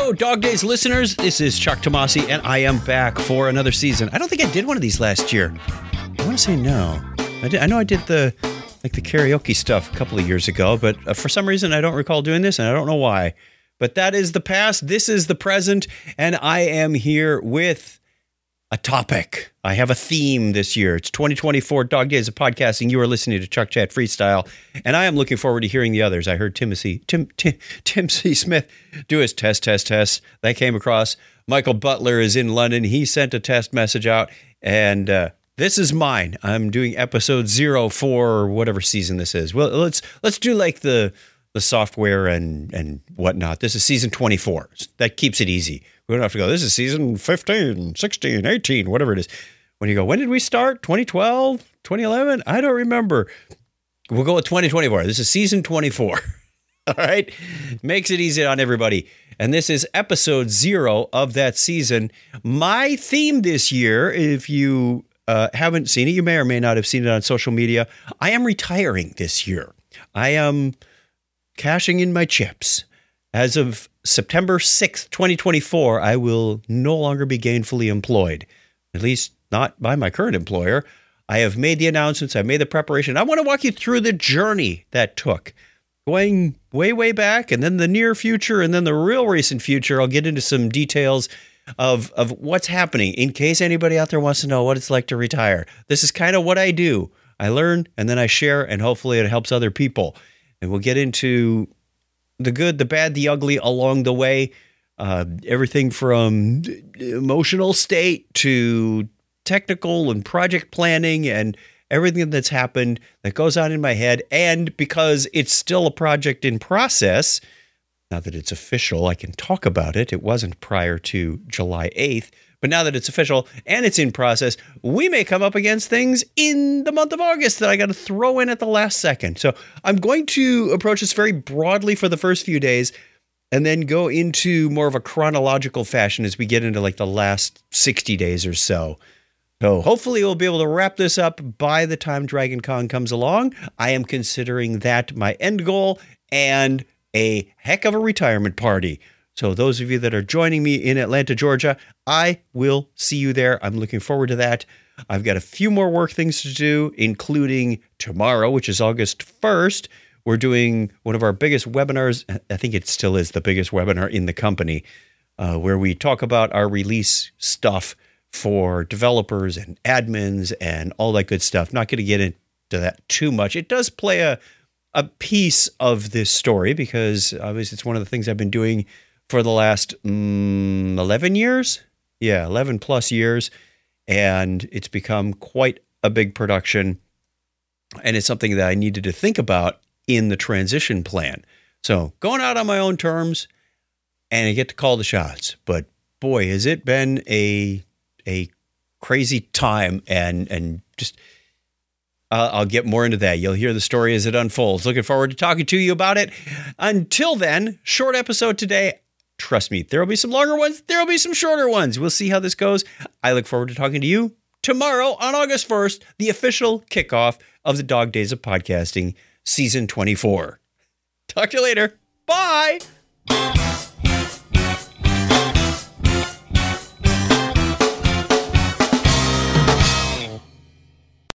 Hello, Dog Days listeners. This is Chuck Tomasi, and I am back for another season. I don't think I did one of these last year. I want to say no. I know I did the karaoke stuff a couple of years ago, but for some reason I don't recall doing this, and I don't know why. But that is the past. This is the present, and I am here with a topic. I have a theme this year. It's 2024 Dog Days of Podcasting. You are listening to Chuck Chat Freestyle, and I am looking forward to hearing the others. I heard Tim C. Smith do his test. That came across. Michael Butler is in London. He sent a test message out, and this is mine. I'm doing episode 0 for whatever season this is. Well, let's do like the software and whatnot. This is season 24. That keeps it easy. We don't have to go, this is season 15, 16, 18, whatever it is. When you go, when did we start? 2012, 2011? I don't remember. We'll go with 2024. This is season 24. All right? Makes it easy on everybody. And this is episode 0 of that season. My theme this year, if you haven't seen it, you may or may not have seen it on social media. I am retiring this year. I am cashing in my chips. As of September 6th, 2024, I will no longer be gainfully employed, at least not by my current employer. I have made the announcements. I've made the preparation. I want to walk you through the journey that took, going way, way back, and then the near future, and then the real recent future. I'll get into some details of what's happening in case anybody out there wants to know what it's like to retire. This is kind of what I do. I learn, and then I share, and hopefully it helps other people. And we'll get into the good, the bad, the ugly along the way. Everything from emotional state to technical and project planning and everything that's happened that goes on in my head. And because it's still a project in process, now that it's official, I can talk about it. It wasn't prior to July 8th. But now that it's official and it's in process, we may come up against things in the month of August that I got to throw in at the last second. So I'm going to approach this very broadly for the first few days and then go into more of a chronological fashion as we get into like the last 60 days or so. So hopefully we'll be able to wrap this up by the time Dragon Con comes along. I am considering that my end goal and a heck of a retirement party. So those of you that are joining me in Atlanta, Georgia, I will see you there. I'm looking forward to that. I've got a few more work things to do, including tomorrow, which is August 1st. We're doing one of our biggest webinars. I think it still is the biggest webinar in the company, where we talk about our release stuff for developers and admins and all that good stuff. Not going to get into that too much. It does play a piece of this story because obviously it's one of the things I've been doing for the last 11 years. Yeah, 11 plus years. And it's become quite a big production. And it's something that I needed to think about in the transition plan. So going out on my own terms, and I get to call the shots. But boy, has it been a crazy time. And just, I'll get more into that. You'll hear the story as it unfolds. Looking forward to talking to you about it. Until then, short episode today. Trust me, there will be some longer ones. There will be some shorter ones. We'll see how this goes. I look forward to talking to you tomorrow on August 1st, the official kickoff of the Dog Days of Podcasting, Season 24. Talk to you later. Bye.